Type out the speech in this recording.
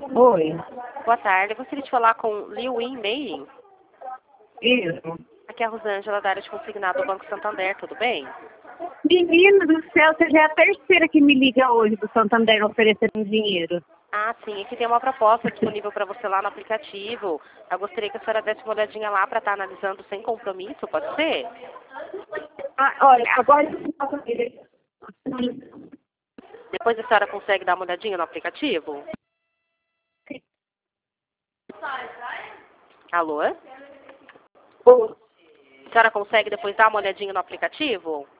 Oi, Boa tarde. Eu gostaria de falar com Liu Yin Mei. isso. Aqui é a Rosângela da área de consignado do Banco Santander, tudo bem? Menina do céu, você já é a terceira que me liga hoje do Santander oferecendo dinheiro. Ah, sim. Aqui tem uma proposta disponível para você lá no aplicativo. Eu gostaria que a senhora desse uma olhadinha lá para estar analisando sem compromisso, pode ser? Ah, olha, agora eu não posso ver. Depois a senhora consegue dar uma olhadinha no aplicativo? Alô? A senhora consegue depois dar uma olhadinha no aplicativo?